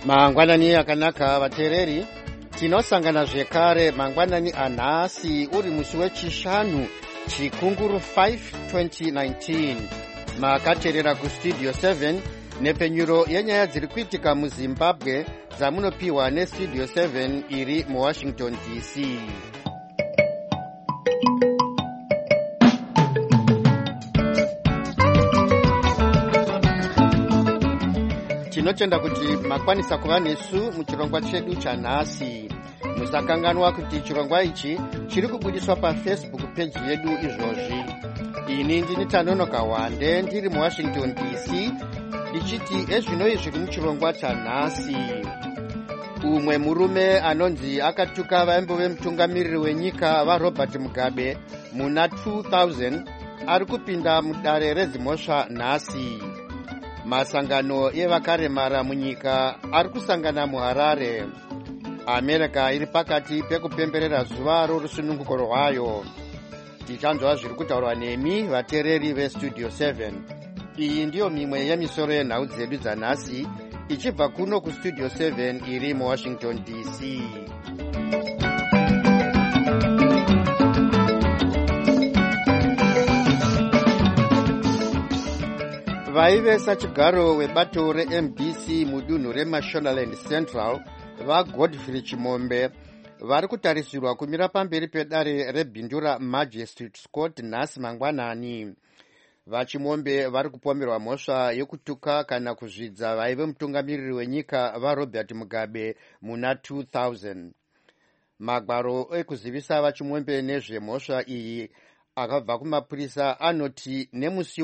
Mangwanani akanaka vateereri, tinosangana zvekare mangwanani anhasi uri musi wechishanu chikunguru 5 2019. Makateerera kustudio 7 nepenyuro yenyaya dziri kuitika muZimbabwe dzamunopiwa nestudio 7 iri muWashington DC. Tinotenda kuti makwanisa kuva nesu muchirongwa chedu chanhasi. Musakanganwa kuti chirongwa ichi chiri kubudiswa paFacebook page yedu izvozvi. Ini ndini Tanonoka Wande ndiri muWashington DC ndichiti ezvinoi zviri muchirongwa chanhasi. Umwe murume anonzi akatuka vaimbo vemutungamiriri wenyika vaRobert Mugabe muna 2000 ari kupinda mudare redzimhosva nhasi. Masangano evakaremara munyika ari kusangana muHarare. America iri pakati pekupemberera zuva rorusununguko rwayo. Tichanzwa zviri kutaurwa nemi vateereri vestudio 7. Iyi ndiyo mimwe yemisoro yenhau dzedu dzanhasi ichibva kuno kustudio 7 iri muWashington DC. Vaivesa chigaro webato reMDC mudunhu reMashonaland Central vaGodfrey Chimombe vari kutarisirwa kumira pamberi pedare rebhindura Magistrate Court nhasi mangwanani. VaChimombe vari kupomerwa mhosva yekutuka kana kuzvidza vaive mutungamiriri wenyika vaRobert Mugabe muna 2000. Magwaro ekuzivisa vaChimombe nezvemhosva iyi akabva kumapurisa anoti nemusi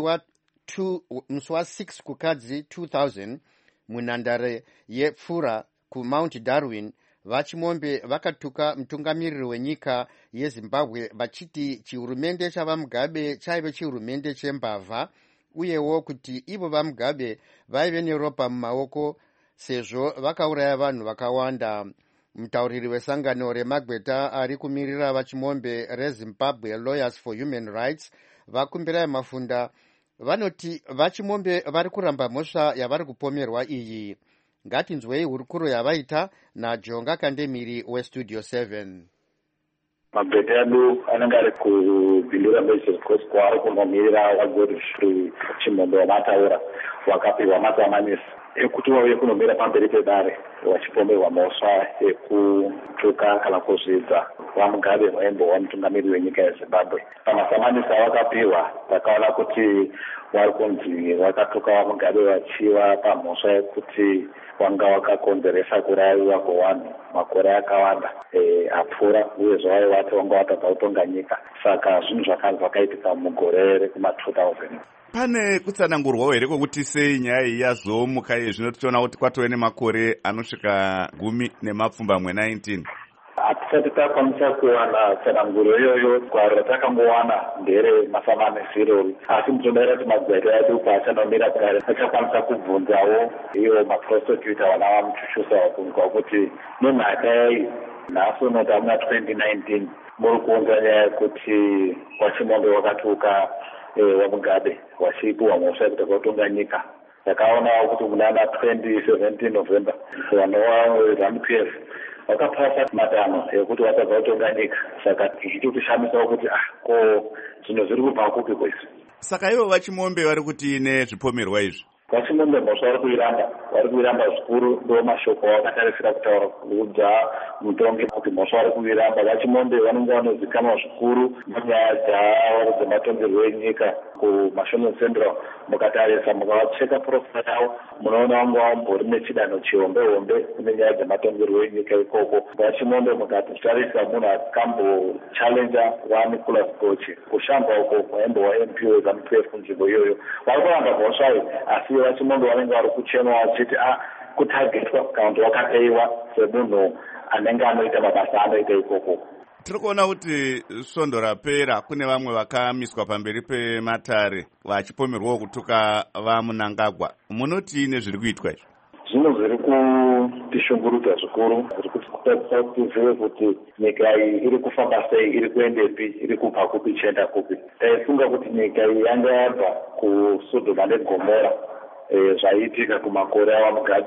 wa6 kukadzi 2000 munhandare yepfura kuMount Darwin, vaChimombe vakatuka mutungamiriri wenyika yeZimbabwe vachiti chihurumende chavaMugabe chaive chihurumende chembavha, uyewo kuti ivo vaMugabe vaive neropa mumaoko sezvo vakauraya vanhu vakawanda. Mutauriri wesangano remagweta ari kumirira vaChimombe reZimbabwe Lawyers for Human Rights vakumbirai Mafunda vanoti vaChimombe vari kuramba mhosva yavari kupomerwa iyi. Ngatinzwei hurukuro yavaita naJonga Kandemiri westudio 7. Mabhete edu anenge ari kubhindura Magistrate Court kwaari kunomirira vaGodfrey Chimombe wamataura wakapiwa mazamanisi ekuti vauye kunomira pamberi pedare vachipomerwa mhosva ekutuka kana kuzvidza vaMugabe vaimbo wamutungamiriri wenyika yeZimbabwe. Pamazamanisi avakapiwa takaona kuti vari kunzi vakatuka vaMugabe vachiva pamhosva yekuti wanga wakakonzeresa kurayiwa kwevanhu makore akawanda apfuura, uyezve vaivati wanga watadza kutonga nyika. Saka zvinhu zvakaitika mugore rekuma2000. Pane kutsanangurwawo here kwekuti sei nyaya iyi yazomuka iye zvino tichiona kuti kwatove nemakore anosvika 19? Hatisati takwanisa kuwana tsananguro iyoyo. Gwaro ratakangowana ndere masamanisi, asi mutodaira kuti magweta edu paachanomira kare achakwanisa kubvunzawo iwo maprosecutor vana vamuchuchusa vakunzwa kuti nemhaka yai nhasi unoti amuna 2019 muri kuunza nyaya yekuti vaChimombe wakatuka waMugabe vachipiwa mhosva yekuti vakatonga nyika. Takaonawo kuti munana 2017 November vanova ZANU-PF vakapasa matanho ekuti vatadza kutonga nyika. Saka tichitotishamisawo kuti ko zvinhu zviri kubva kupi kwese. Saka ivo vaChimombe vari kuti nezvipomerwa izvi vaChimombe mhosva vari kuiramba zvikuru. Ndo mashoko avakatarisira kutaura kuudza mutongi kuti mhosva vari kuiramba. vaChimombe vanenge vanozikanwa zvikuru munyaya dzematongerwo enyika kuMashonaland Central. Mukatarisa mukavacheka profile yavo munoona vanga vambori nechidanho chihombe kune nyaya dzematongerwo enyika ikoko. vaChimombe mukatitarisa munhu akambochallenja waNicholas Goche kushamba uko waimbo waMP weZANU-PF kunzvimbo iyoyo. Vari kuramba mhosva iyi, asi vaChimombe vanenge vari kuchenwa vachiti kutargetwa kana kuti wakateiwa semunhu anenge anoita mabasa anoita ikoko. Tiri kuona kuti svondo rapera kune vamwe vakamiswa pamberi pematare vachipomerwawo kutuka vaMunangagwa. Munoti nezviri kuitwa izvi? Zvinhu zviri kutishungurudza zvikuru, zviri kutatiisa kuti tizive kuti nyika iyi iri kufamba sei, iri kuendepi, iri kubva kupi ichienda kupi. Taifunga kuti nyika iyi yanga yabva kuSodoma neGomora zvaiitika kumakore avaMugabe.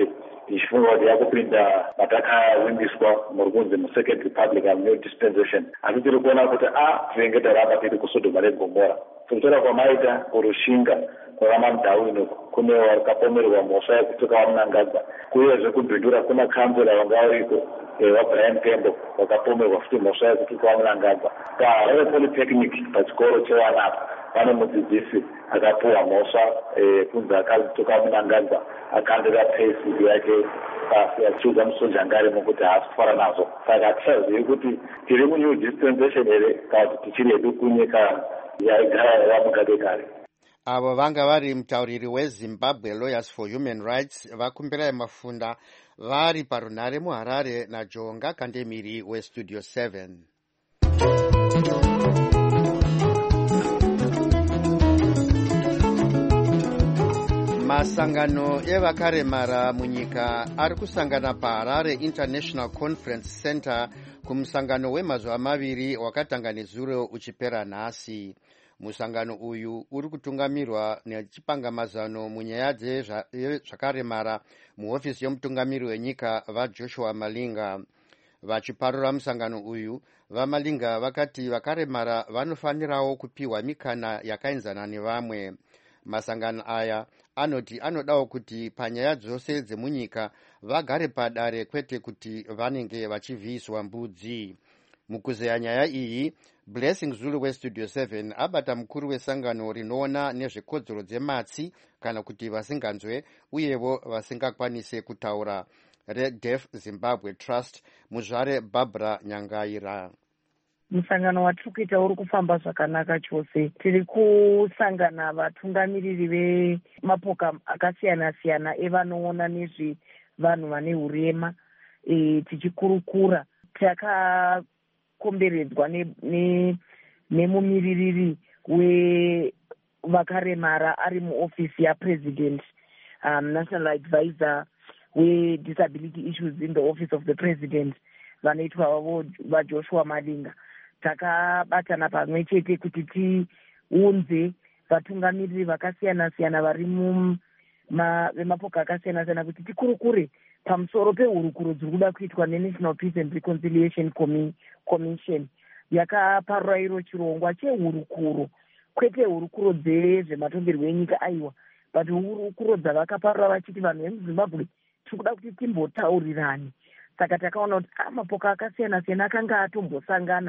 tichifunga kuti yakupinda matakawimbiswa muri kunzi muSecond Republican New Dispensation. Asi tiri kuona kuti tinenge taramba tiri kusodoma negomora. Kutora kwamaita kurushinga kwakamandau ino kune wakapomerwa mhosva yekutuka vamunangagwa. Kuyezve kubhindura kuna kansela wanga uriko waBrian Tembo wakapomerwa futi mhosva yekutuka vamunangagwa. PaHarare Polytechnic pachikoro chevanapa pane mudzidzisi akapuwa mhosva kunzi akatuka vamunangagwa akandira payslip yake pasi achiudza musonjangari mokuti haasi kufara nazvo. Saka hatichazivi kuti tiri munew dispensation here kana kuti tichiri hedu kunyika yaigara yaMugabe kare. Avo vanga vari mutauriri weZimbabwe Lawyers for Human Rights vakumbira Mafunda vari parunhare muHarare naJonga Kandemiri weStudio 7. Masangano evakaremara munyika ari kusangana paHarare International Conference Center kumusangano wemazuva maviri wakatanga nezuro uchipera nhasi. Musangano uyu uri kutungamirwa nechipangamazano munyaya dzezvakaremara muhofisi yomutungamiri wenyika vaJoshua Malinga. Vachiparura musangano uyu, vaMalinga vakati vakaremara vanofanirawo kupiwa mikana yakaenzana nevamwe. Masangano aya anoti anodawo kuti panyaya dzose dzemunyika vagare padare kwete kuti vanenge vachivhiiswa mbudzi. Mukuzeya nyaya iyi, Blessing Zulu weStudio 7 abata mukuru wesangano rinoona nezvekodzero dzematsi kana kuti vasinganzwe uyevo vasingakwanise kutaura reDeaf Zimbabwe Trust, muzvare Barbara Nyangaira. Musangano watiri kuita uri kufamba zvakanaka chose. Tiri kusangana vatungamiriri vemapoka akasiyana-siyana evanoona nezvevanhu vane urema tichikurukura. Takakomberedzwa nemumiririri wevakaremara ari muofisi yaPresident, National Advisor weDisability Issues in the Office of the President, vanoitwa vaJoshua Malinga. Takabatana pamwe chete kuti tiunze vatungamiriri vakasiyana-siyana vari vemapoka akasiyana-siyana kuti tikurukure pamusoro pehurukuro dziri kuda kuitwa neNational Peace and Reconciliation Commission. Yakaparura iro chirongwa chehurukuro, kwete hurukuro dzezvematongerwo enyika aiwa, but hurukuro dzavakaparura vachiti vanhu vemuZimbabwe tiri kuda kuti timbotaurirane. Saka takaona kuti mapoka akasiyana-siyana akanga atombosangana,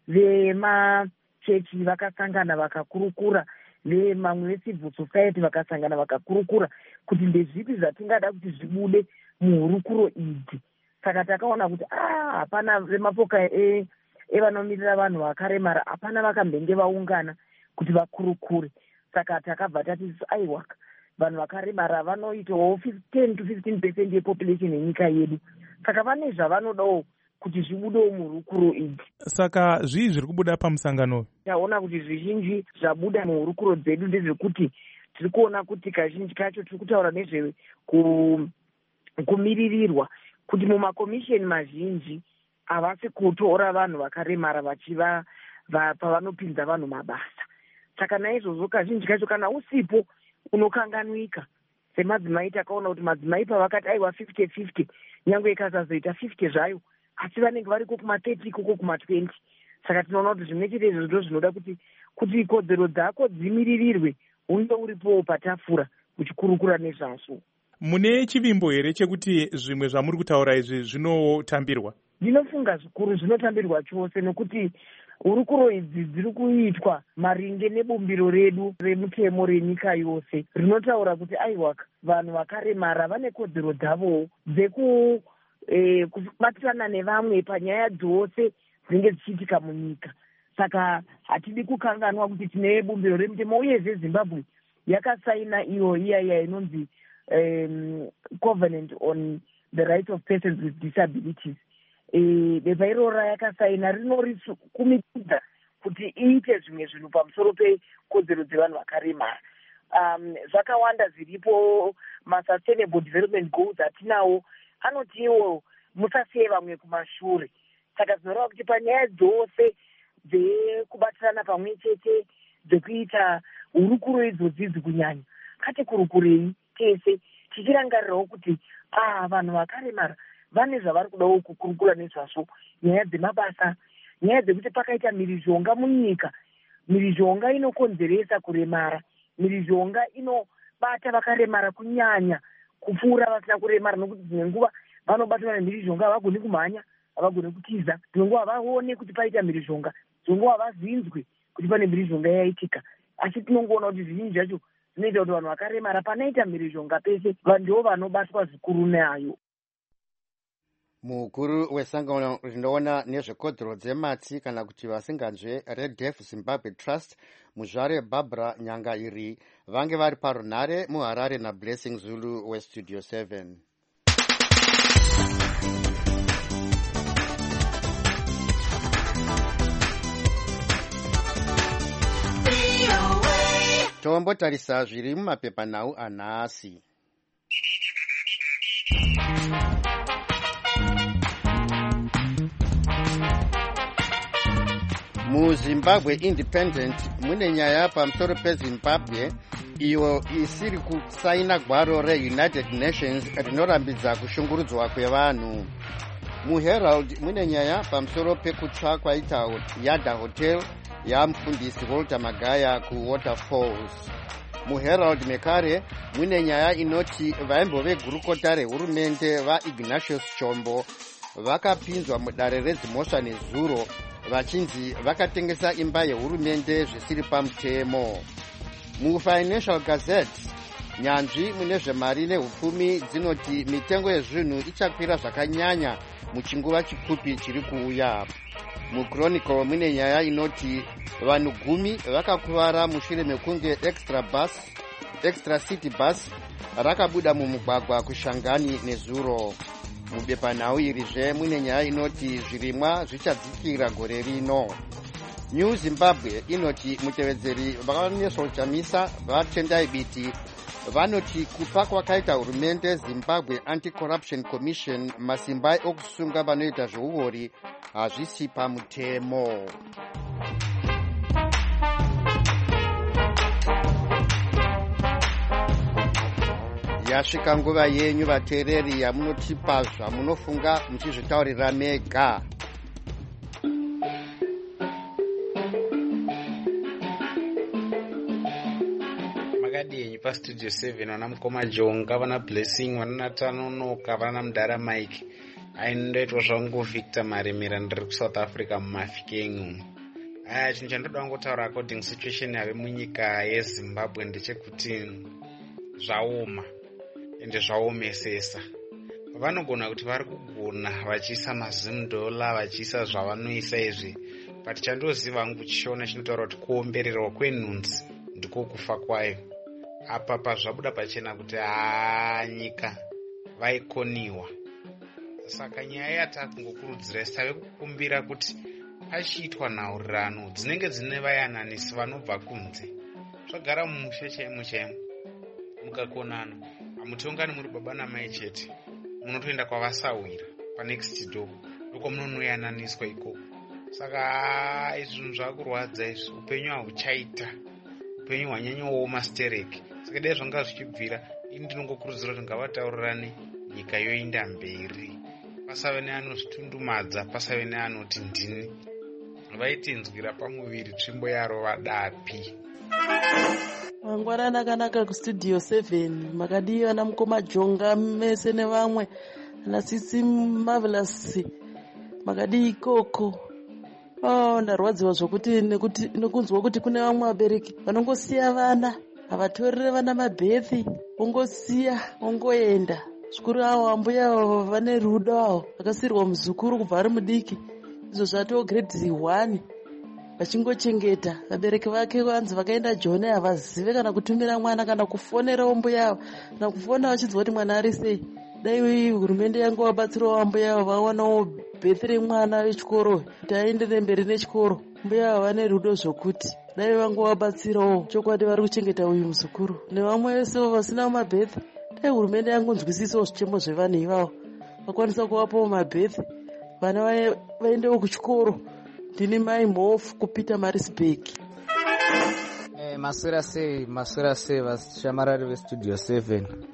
vemachechi vakasangana vakakurukura, vemamwe vecivil society vakasangana vakakurukura kuti ndezvipi zvatingada kuti zvibude muhurukuro idzi. Saka takaona kuti hapana vemapoka evanomirira vanhu vakaremara, hapana vakambenge vaungana kuti vakurukure. Saka takabva tati aiwa, vanhu vakaremara vanoitawo 10 to 15% yepopulation yenyika yedu. Saka vane zvavanodawo kuti zvibudewo muhurukuro idzi. Saka zvii zviri kubuda pamusangano? Taona kuti zvizhinji zvabuda muhurukuro dzedu ndezvekuti tiri kuona kuti kazhinji kacho tiri kutaura nezve kumiririrwa, kuti mumakomisheni mazhinji havasi kutora vanhu vakaremara vachiva pavanopinza vanhu mabasa. Saka naizvozvo kazhinji kacho kana usipo unokanganwika. Semadzimai takaona kuti madzimai pavakati aiwa 50-50, nyange ikasazoita 50 zvayo, asi vanenge variko kuma30 koko kuma20. Saka tinoona kuti zvimwe chete izvo ndo zvinoda kuti kodzero dzako dzimiririrwe, unge uripo patafura uchikurukura nezvazvo. Mune chivimbo here chekuti zvimwe zvamuri kutaura izvi zvinotambirwa? Ndinofunga zvikuru zvinotambirwa chose, nokuti hurukuro idzi dziri kuitwa maringe nebumbiro redu remutemo renyika yose rinotaura kuti aiwa, vanhu vakaremara vane kodzero dzavowo dzekubatirana nevamwe panyaya dzose dzinenge dzichiitika munyika. Saka hatidi kukanganwa kuti tine bumbiro remutemo, uyezve Zimbabwe yakasaina iya inonzi Covenant on the Rights of Persons with Disabilities. Bepa irora yakasaina rinorikumikidza kuti iite zvimwe zvinhu pamusoro pekodzero dzevanhu vakaremara. Zvakawanda zviripo, ma-sustainable development goals atinawo anotiwo musasiye vamwe kumashure. Saka zvinoreva kuti panyaya dzose dzekubatirana pamwe chete dzekuita hurukuro idzodzi kunyanya, katikurukurei tese tichirangarirawo kuti vanhu vakaremara vane zvavari kudawo kukurukura nezvazvo, nyaya dzemabasa, nyaya dzekuti pakaita mhirizhonga munyika. Mhirizhonga inokonzeresa kuremara, mhirizhonga inobata vakaremara kunyanya kupfuura vasina kuremara, nokuti dzimwe nguva vanobatwa nemhirizhonga havagoni kumhanya, havagoni kutiza, dzimwe nguva havaone kuti paita mhirizhonga, dzimwe nguva havazinzwi kuti pane mhirizhonga yaitika. Asi tinongoona kuti zvizhinji zvacho zvinoita kuti vanhu vakaremara panoita mhirizhonga pese ndivo vanobatwa zvikuru nayo. Mukuru wesangano rinoona nezvekodzero dzematsi kana kuti vasinganzve Red Deaf Zimbabwe Trust, muzvare Barbara Nyangairi, vange vari parunhare muHarare naBlessing Zulu weStudio 7. Tombotarisa zviri mumapepanhau anhasi. MuZimbabwe Independent mune nyaya pamusoro peZimbabwe iyo isiri kusaina gwaro reUnited Nations rinorambidza kushungurudzwa kwevanhu. MuHerald mune nyaya pamusoro pekutsva kwaita Yada Hotel yamufundisi Walter Magaya kuWaterfalls. MuHerald mekare mune nyaya inoti vaimbo vegurukota rehurumende vaIgnatius Chombo vakapinzwa mudare redzimhosva nezuro vachinzi vakatengesa imba yehurumende zvisiri pamutemo. MuFinancial Gazette nyanzvi mune zvemari nehupfumi dzinoti mitengo yezvinhu ichakwira zvakanyanya muchinguva chipfupi chiri kuuya. MuChronicle mune nyaya inoti vanhu 10 vakakuvara mushure mekunge extra city bus rakabuda mumugwagwa kuShangani nezuro. Mubepanhau irizve mune nyaya inoti zvirimwa zvichadzikira gore rino. New Zimbabwe inoti mutevedzeri vakanesochamisa vatendai biti vanoti kupa kwakaita hurumende Zimbabwe Anti-Corruption Commission masimba okusunga vanoita zveuori hazvisi pamutemo. Yasvika nguva yenyu vateereri yamunotipa zvamunofunga muchizvitaurira mega. Makadii paStudio 7 vana Mukoma Jonga, vana Blessing, vana Tanonoka, vana Mudara Mike. Aindoitwa zvangu Victor Maremera, ndiri kuSouth Africa mumafikengu. Chinhu chandoda kungotaura according situation yave munyika yeZimbabwe ndechekuti zvaoma ende zvaomesesa. Vanogona kuti vari kugona vachiisa $10 vachiisa zvavanoisa izvi, but chandoziva hangu chiona chinotaura kuti kuombererwa kwenhunzi ndiko kufa kwayo. Apa pazvabuda pachena kuti nyika vaikoniwa. Saka nyaya yatakungokurudzira isave kukumbira kuti pachiitwa nhaurirano dzinenge dzine vayananisi vanobva kunze. Zvagara mumusha chaimo chaimo, mukakonana hamutonga muri baba namai chete, munotoenda kwavasawira panext door ndiko munonoyananiswa ikoko. Saka izvinhu zvakurwadza izvi, upenyu hahuchaita, upenyu hwanyanyooma stereki. Saka dai zvanga zvichibvira, ini ndinongokurudzira kuti ngavataurirane nyika yoinda mberi, pasave neanozvitundumadza, pasave neanoti ndini, vaitinzwira pamuviri tsvimbo yaro vadapi. Mangwanani akanaka kuStudio 7, makadii vana Mukoma Jonga mese nevamwe, ana Sisi Marvelous, makadii ikoko. Ndarwadziwa zvokuti nekunzwa kuti kune vamwe vabereki vanongosiya vana, havatorere vana mabhethi, ongosiya ongoenda. Zvikuru avo ambuya avo vane rudo avo, vakasirwa muzukuru kubva ari mudiki, izvo zvatoo grade 1, vachingochengeta. Vabereki vake vanzi vakaenda Joni havazive kana kutumira mwana kana kufonerawo mbuya avo, kana kufona vachinzwa kuti mwana ari sei. Dai hurumende yangu vabatsirawo ambuya avo vaonawo bhethi remwana wechikoro kuti aenderere mberi nechikoro. Mbuya avo vane rudo zvokuti dai vangu vabatsirawo, chokwadi vari kuchengeta uyu muzukuru. Nevamwe vese vasina mabhethi, dai hurumende yangu nzwisisawo zvichemo zvevanhu ivavo, vakwanisa kuvapawo mabhethi, vana vaendewo kuchikoro. Ndini mai mhofu kupita Marisburg. Maswera sei vashamarari veStudio 7.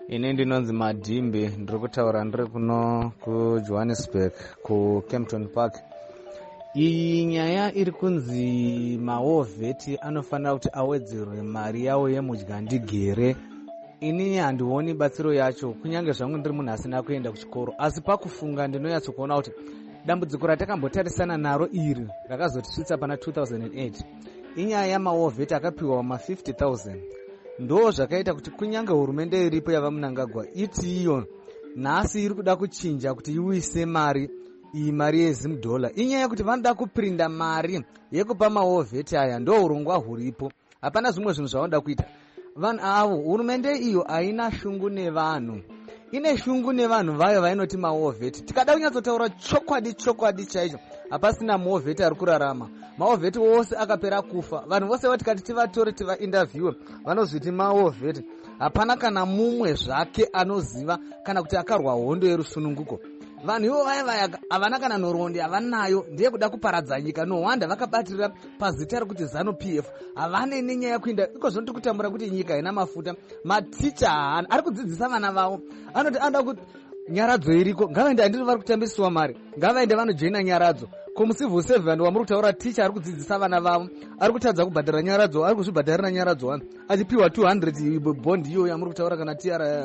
Ine ndinonzi Madhimbe, ndiri kutaura ndiri kuno kuJohannesburg kuKempton Park. Iyi nyaya iri kunzi mahovheti anofanira kuti awedzerwe mari yawo yemudyandigere. Ini handioni batsiro yacho, kunyange zvangu ndiri munhu asina kuenda kuchikoro, asi pakufunga ndinonyatsokuona kuti dambudziko ratakambotarisana naro iri rakazotisvitsa pana 2008 inyaya yamahovheti akapiwa ma50,000. Ndo zvakaita kuti kunyange hurumende iripo yava Mnangagwa iti iyo nhasi iri kuda kuchinja kuti iwise mari iyi mari yeZim-dollar. Inyaya yekuti vanoda kuprinda mari yekupa mahovheti aya, ndo urongwa huripo, hapana zvimwe zvinhu zvavanoda kuita. Vanhu avo, hurumende iyo haina shungu nevanhu, ine shungu nevanhu vayo vainoti mahovheti. Tikada kunyatsotaura chokwadi chaicho, hapasina mahovheti ari kurarama. Mahovheti wose akapera kufa. Vanhu vose vatikati tivatore tivainterviewe vanozviti mahovheti. Hapana kana mumwe zvake anoziva kana kuti akarwa hondo yerusununguko. Vanhu ivo vaya havana kana nhoroondo havanayo, ndiye kuda kuparadza nyika. No wonder vakabatirira pazita rekuti ZANU-PF. Havane nenyaya yekuinda iko zvino tiri kutambura kuti nyika haina mafuta. Maticha haana ari kudzidzisa vana vavo, anoti anoda kuti nyaradzo iriko, ngavaende, handiti vari kutambiswa mari, ngavaende vanojoina nyaradzo. Komucivil servant wamuri kutaura ticha ari kudzidzisa vana vavo, ari kutadza kubhadhara nyaradzo, ari kuzvibhadharira nyaradzo wani, achipiwa 200 bondi iyo yamuri kutaura kana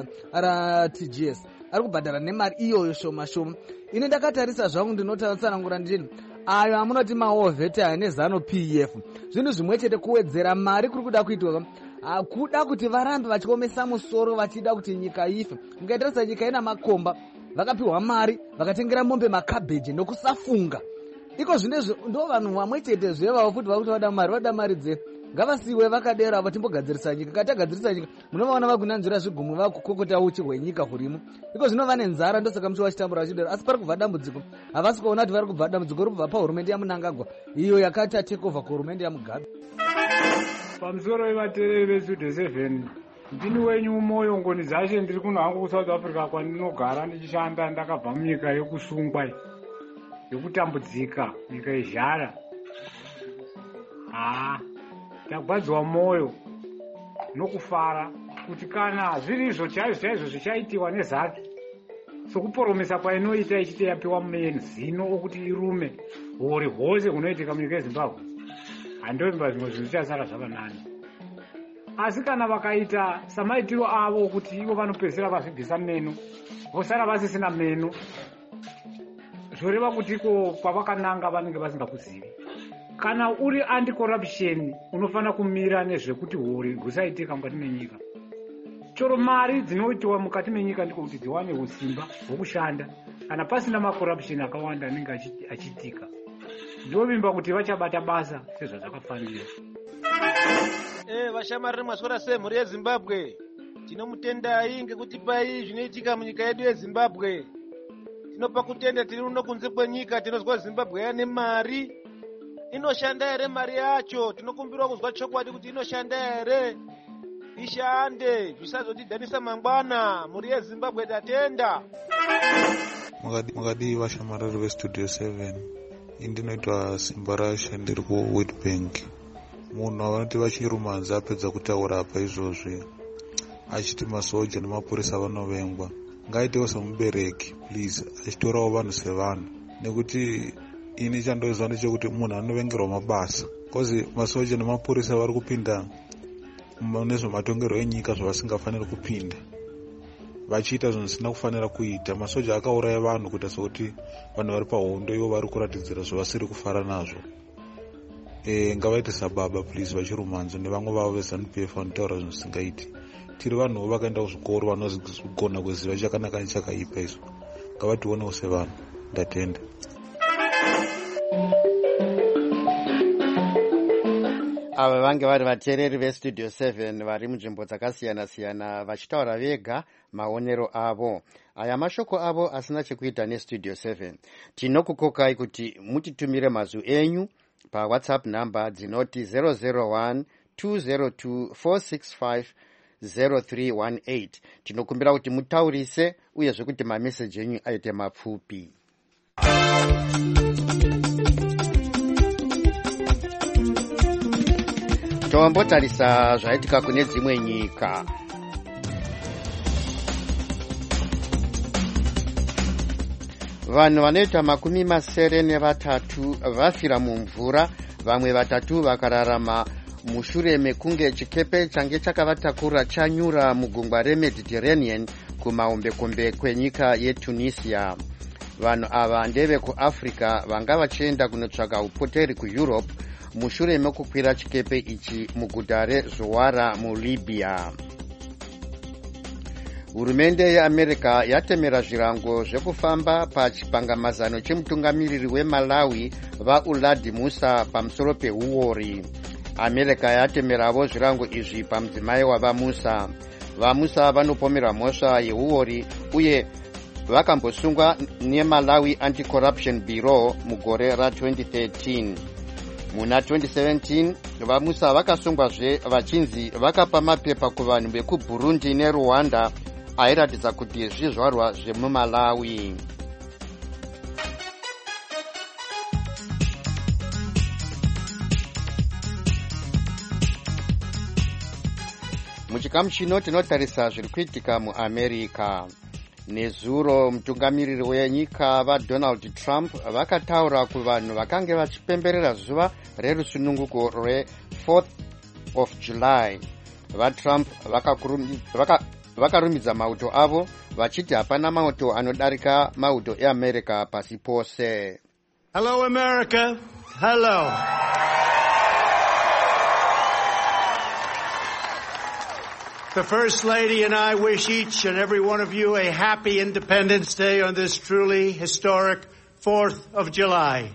TGS, ari kubhadhara nemari iyoyo shoma shoma. Ini ndakatarisa zvangu ndinotsanangura ndini ayo amunoti mahovheti aya neZANU-PF, zvinhu zvimwe chete kuwedzera mari kuri kuda kuitwa kuda kuti varambe vachiomesa musoro vachida kuti nyika ife. Mukaitarisa nyika ina makomba, vakapiwa mari vakatengera mombe makabheji nokusafunga. Iko zvinezvo ndo vanhu vamwe chete zvevavo futi vakuti vada mari dzedu. Ngavasiwe vakadera avo timbogadzirisa nyika. Katagadzirisa nyika munovaona vagunanzvira zvigumwe vakukokota uchi hwenyika hurimo. Iko zvinova nenzara, ndosaka muchi vachitambura vachidero. Asi pari kubva dambudziko, havasi kuona kuti vari kubva dambudziko riri kubva pahurumende yaMnangagwa iyo yakaita take over kuhurumende yaMugabe. Pamusoro wevateereri veStudio 7, ndini wenyu Moyo Ngoni Zashe, ndiri kuno hangu kuSouth Africa kwandinogara ndichishanda. Ndakabva munyika yekusungwa yekutambudzika, nyika yezhara. Ndagwadziwa moyo nokufara kuti kana zvirizvo chaizvo zvichaitiwa neZANU, sokuporomesa kwainoita ichiti yapiwa zino okuti irume hori hwose hunoitika munyika yeZimbabwe, handovimba zvimwe zvinhu zvichasara zvakanani. Asi kana vakaita samaitiro avo okuti ivo vanopedzisira vazvibvisa meno, vosara vasisina meno, zvoreva kuti iko kwavakananga vanenge vasingakuzivi. Kana uri anti-corruption, unofanira kumira nezvekuti hori husaitika mukati menyika. Choro mari dzinoitiwa mukati menyika ndiko kuti dziwane usimba hwokushanda. Kana pasina macorruption akawanda anenge achiitika, ndovimba kuti vachabata basa sezvazvakafanira. Vashamariri mwaswera sei mhuri yeZimbabwe? Tinomutendai ngekuti pai zvinoitika munyika yedu yeZimbabwe. Tinopa kutenda, tiri uno kunze kwenyika, tinozwa Zimbabwe yane mari. Inoshanda ere mari yacho? Tinokumbirwa kuzwa chokwadi kuti inoshanda ere. Ishande, zvisazotidhanisa mangwana. Mhuri yeZimbabwe tatenda. Mukadi vashamariri veStudio 7, indinoitwa Simba Rasha, ndiri kuWitbank. Munhu avanoti vachirumanza apedza kutaura apa izvozvi achiti masoja nemapurisa vanovengwa, ngaitewo semubereki please, achitorawo vanhu sevanhu, nekuti ini chandoziva ndechekuti munhu anovengerwa mabasa, kozi masoja nemapurisa vari kupinda nezvematongerwo enyika zvavasingafaniri kupinda, vachiita zvinhu zvisina kufanira kuita. Masoja akauraya vanhu kuita sokuti vanhu vari pahondo ivo vari kuratidzira zvavasiri kufara nazvo. Ngavaite sababa please, vachirumanzo nevamwe vavo veZANU-PF vanotaura zvinhu zvisingaiti. Tiri vanhuwo vakaenda kuzvikoro vanogona kuziva chakanaka nechakaipa izvo. Ngavationewo sevanhu. Ndatenda. Ava vange vari vateereri veStudio 7 vari munzvimbo dzakasiyana siyana vachitaura vega maonero avo. Aya mashoko avo asina chekuita neStudio 7. Tinokukokai kuti mutitumire mazwi enyu paWhatsApp number dzinoti 001 202 465 0318. Tinokumbira kuti mutaurise uyezve kuti mameseji enyu aite mapfupi. Tombotarisa zvaitika kune dzimwe nyika. vanhu vanoita 93 vafira mumvura, vamwe 3 vakararama mushure mekunge chikepe change chakavatakura chanyura mugungwa reMediterranean kumahombekombe kwenyika yeTunisia. Vanhu ava ndeve kuAfrica vanga vachienda kunotsvaga upoteri kuEurope mushure mekukwira chikepe ichi muguta reZouara muLibya. Hurumende yeAmerica yatemera zvirango zvekufamba pachipangamazano chemutungamiriri weMalawi vaUladi Musa pamusoro peuori. America yatemeravo zvirango izvi pamudzimai wavaMusa. VaMusa vanopomera mhosva yeuori uye vakambosungwa neMalawi Anti-Corruption Bureau mugore ra2013. Muna 2017 vaMusa vakasungwazve vachinzi vakapa mapepa kuvanhu vekuBurundi neRwanda airatidza kuti zvizvarwa zvemuMalawi. Muchikamu chino tinotarisa zviri kuitika muAmerica. Nezuro mutungamiriri wenyika vaDonald Trump vakataura kuvanhu vakange vachipemberera zuva rerusununguko re4th of July. VaTrump vakarumbidza mauto avo vachiti hapana mauto anodarika mauto eAmerica pasi pose. Hello America. Hello. The First Lady and I wish each and every one of you a happy Independence Day on this truly historic 4th of July.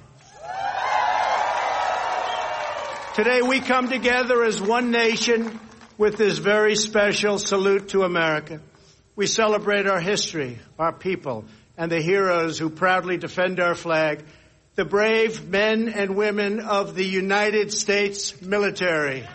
Today we come together as one nation with this very special salute to America. We celebrate our history, our people, and the heroes who proudly defend our flag, the brave men and women of the United States military.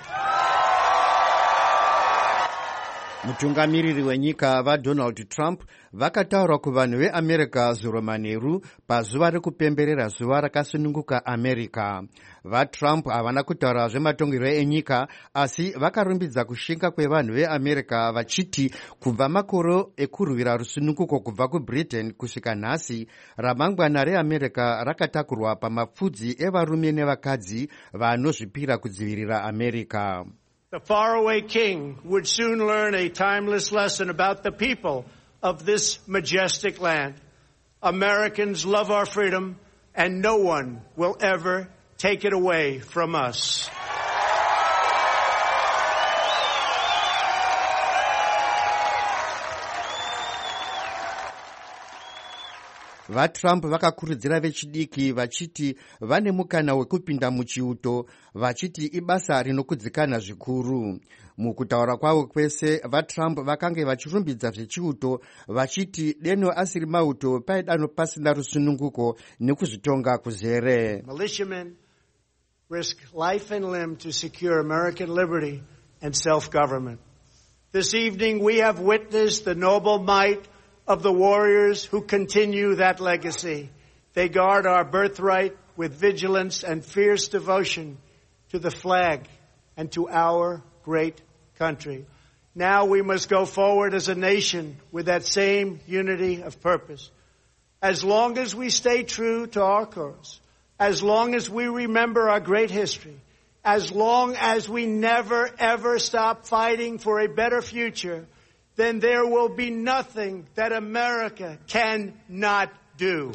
Mutungamiriri wenyika vaDonald Trump vakataura kuvanhu veAmerica zuro manheru pazuva rekupemberera zuva rakasununguka America. VaTrump havana kutaura zvematongerwo enyika asi vakarumbidza kushinga kwevanhu veAmerica vachiti kubva makore ekurwira rusununguko kubva kuBritain kusvika nhasi, ramangwana reAmerica rakatakurwa pamapfudzi evarume nevakadzi vanozvipira kudzivirira America. The faraway king would soon learn a timeless lesson about the people of this majestic land. Americans love our freedom, and no one will ever take it away from us. VaTrump vakakurudzira vechidiki vachiti vane mukana wekupinda muchiuto, vachiti ibasa rinokudzikana zvikuru. Mukutaura kwavo kwese vaTrump vakange vachirumbidza zvechiuto vachiti deno asiri mauto paidano pasina rusununguko nekuzvitonga kuzere. Militiamen risk life and limb to secure American liberty and self-government. This evening we have witnessed the noble might of the warriors who continue that legacy. They guard our birthright with vigilance and fierce devotion to the flag and to our great country. Now we must go forward as a nation with that same unity of purpose. As long as we stay true to our cause, as long as we remember our great history, as long as we never ever stop fighting for a better future, then there will be nothing that America cannot do.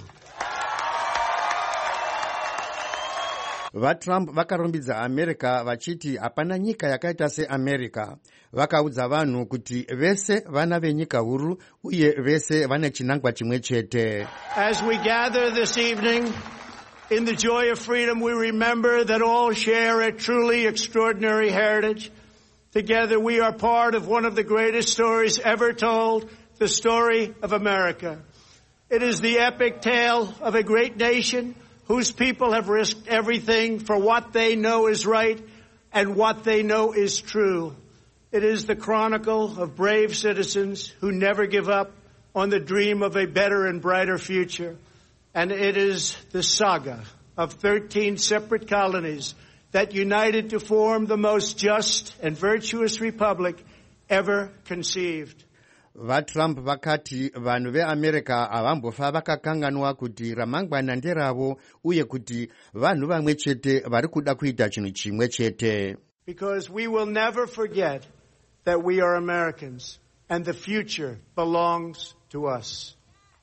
VaTrump vakarumbidza America vachiti hapana nyika yakaita seAmerica. Vakaudza vanhu kuti vese vana venyika huru uye vese vane chinangwa chimwe chete. As we gather this evening in the joy of freedom, we remember that all share a truly extraordinary heritage. Together we are part of one of the greatest stories ever told, the story of America. It is the epic tale of a great nation whose people have risked everything for what they know is right and what they know is true. It is the chronicle of brave citizens who never give up on the dream of a better and brighter future. And it is the saga of 13 separate colonies that united to form the most just and virtuous republic ever conceived. vatrump vakati vanhu veamerica havambofa vakakanganwa kuti ramangwana nderavo uye kuti vanhu vamwe chete vari kuda kuita chinhu chimwe chete. Because we will never forget that we are Americans and the future belongs to us.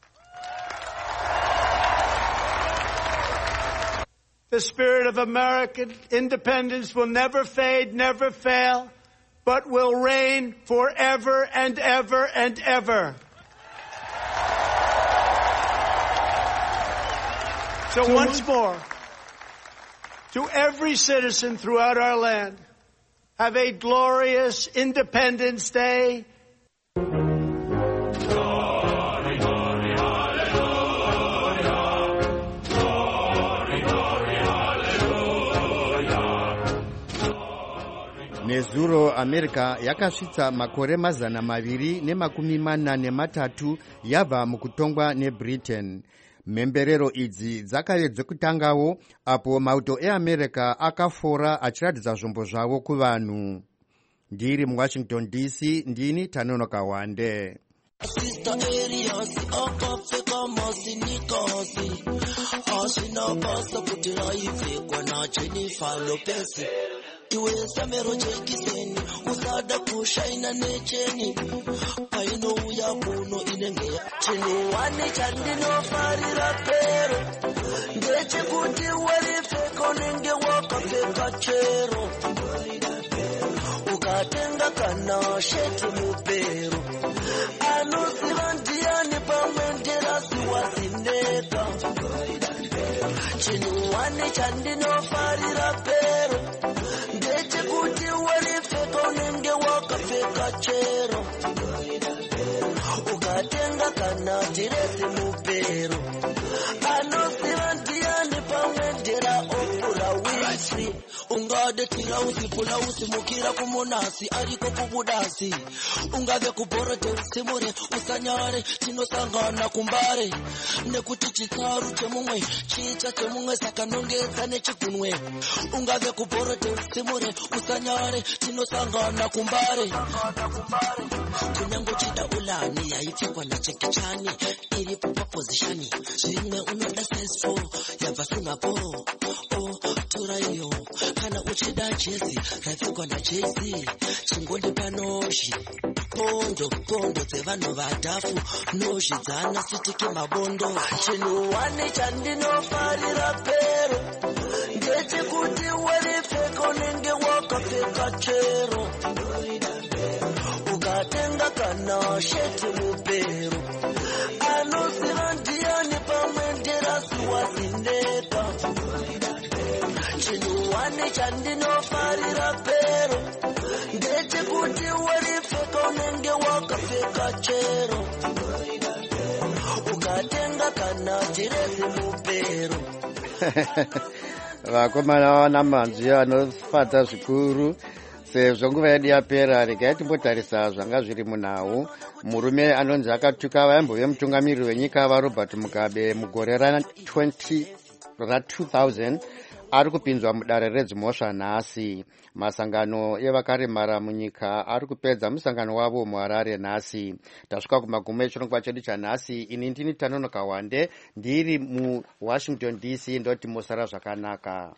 The spirit of American independence will never fade, never fail, but will reign forever and ever and ever. So once more, to every citizen throughout our land, have a glorious Independence Day. Nezuro America yakasvitsa makore 243 yabva mukutongwa neBritain. Mhemberero idzi dzakayedza kutangawo apo mauto eAmerica akafora achiratidza zvombo zvavo kuvanhu. Ndiri muWashington DC, ndini Tanonoka Wande. Sister Elias akapfeka masinikasi asina basa kuti raipfekwa naJennifer Lopez. Iwe samero jekiseni usada kushaina necheni painouya kuno inenge chino wane chandinofarira pero ndechekuti waripfeka unenge wakapfeka chero ukatenga kana sheti mupero anoziva ndiani pamwe nderasi wazineka chino wane chandinofarira pero ndechekuti waripfeka unenge wakapfeka chero ukatenga kana diresi mupero anoziva ndiani pamwe ndera opura wisi ungade tirausi pulausi mukira kumonasi ariko kubudasi ungave kubhorode usimure usanyare tinosangana kumbare nekuti chitsaru chemumwe chiita chemumwe saka nongedza nechigunwe ungave kubhorode usimure usanyare tinosangana kumbare kunyango chida ulani yaipfekwa nachekichani iripo papozishani zvimwe unoda size 4 yabva Singapore tora iyo kana uchida jezi raipfekwa naJay-Z chingondi panozhi pondo dzevanhu vadhafu nozhidzana sitike mabondo chinhu wane chandinofarira pero ndechekuti waripfeka unenge wakapfeka chero ukatenga kana sheti mupero anoziva ndiani pamwe nderasi wazineka chinhu wane chandinofarira pero ndechekuti waripfeka unenge wakapfeka chero ukatenga kana diresi mupero. Vakomana wana manzwi anofadza zvikuru. Sezvo nguva yedu yapera, regai timbotarisa zvanga zviri munhau. Murume anonzi akatuka vaimbove mutungamiriri wenyika vaRobert Mugabe mugore ra2000 ari kupinzwa mudare redzimhosva nhasi. Masangano evakaremara munyika ari kupedza musangano wavo muHarare nhasi. Tasvika kumagumo echirongwa chedu chanhasi. Ini ndini Tanonoka Wande, ndiri muWashington DC, ndoti musara zvakanaka.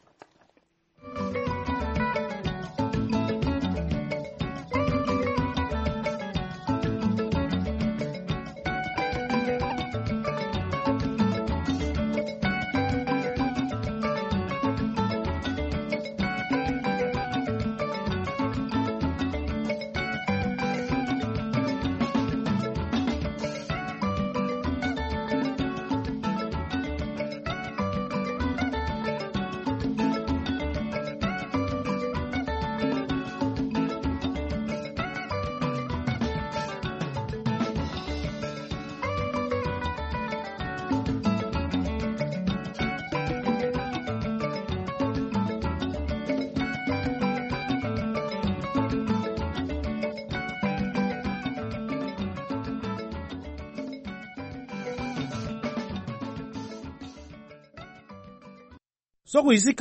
Sokuyisikhathi